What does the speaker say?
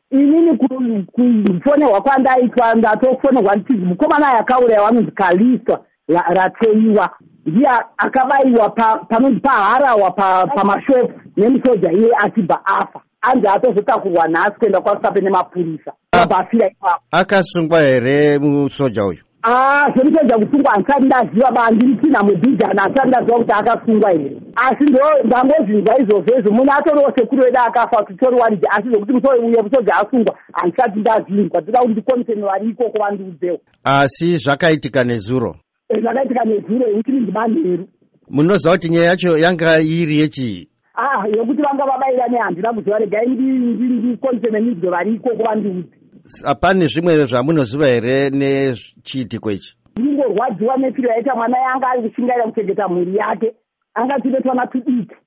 inini kufonerwa kwandaitwa ndatofonerwa nditizi mukomana yakaurayiwa anonzi Kaliswa Rateyiwa ndiye akavaiwa panonzi paharawa pamashopu nemusoja iye achibva afa anzi atozotakurwa nhasi kuenda kwaSape nemapurisa abafira ipapo. Akasungwa here musoja uyu? Zvemusoja kusungwa handisati ndaziva bandiritina mudhijana handisati ndaziva kuti akasungwa here, asi ndangozinzwa izvozvo munhu atoriwo sekuru wedu akafa titoriwarije, asi zvokuti uyo musoja asungwa handisati ndazinzwa. Ndinoda kuti ndikomiseni vari ikoko vandiudzewo. Asi zvakaitika nezuro? Zvakaitika nezuro uchiri ndimanheru. Munoziva kuti nyaya yacho yanga iri yechii? Yokuti vanga vabairane handina kuziva, regai ndikomiseni nizvo vari ikoko vandiudze. Pane zvimwe zvamunoziva here nechiitiko ichi? Ndingorwadziwa nefiro yaita mwana yanga ari kushingaira kuchengeta mhuri yake, anga tine twana tudiki